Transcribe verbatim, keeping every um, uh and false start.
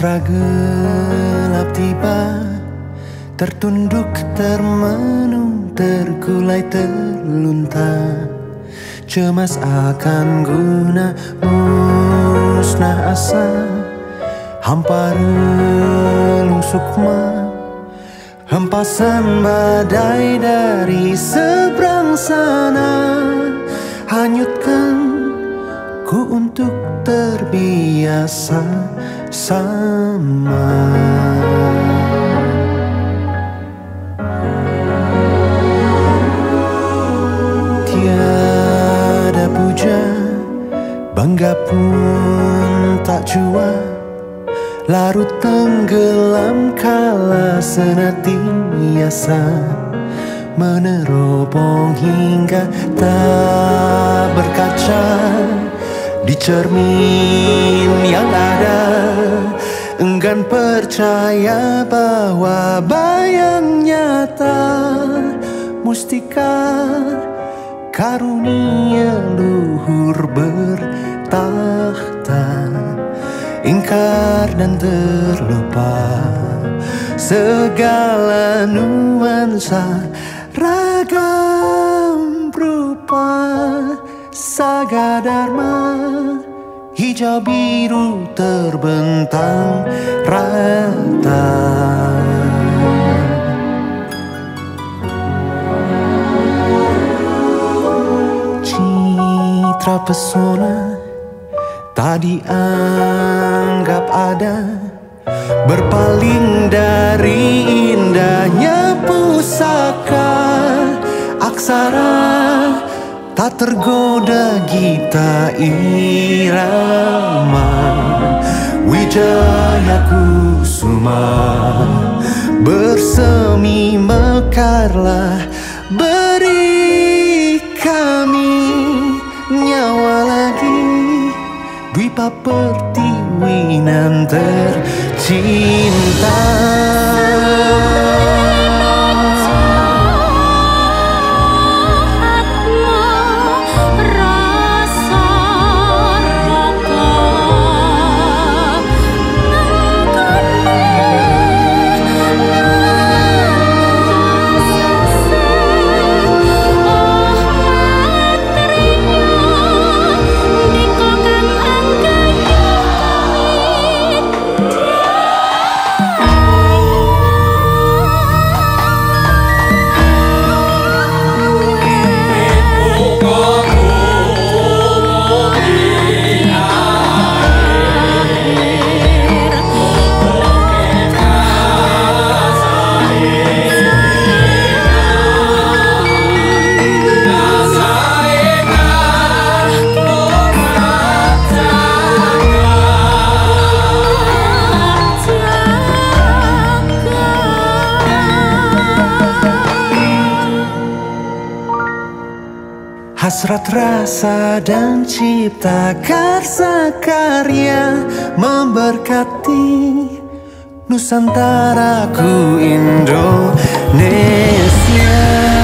Asra gelap tiba, tertunduk, termenung, terkulai, terlunta. Cemas akan guna musnah asa, hampa relung sukma. Hempasan badai dari seberang sana, hanyutkan ku untuk terbiasa sama. Tiada puja, bangga pun tak jua, larut tenggelam kala senantiasa menerobong hingga tak berkaca. Di cermin yang ada, enggan percaya bahwa bayang nyata mustika karunia luhur bertakhta. Ingkar dan terlupa segala nuansa, ragam rupa, saga dharma, hijau biru terbentang rata. Citra pesona tak dianggap ada, berpaling dari indahnya pusaka. Aksara tak tergoda gita irama, wijaya kusuma bersemi mekarlah. Beri kami nyawa lagi, Dwipa Pertiwinan tercinta. Hasrat rasa dan cipta karsa karya memberkati Nusantaraku Indonesia.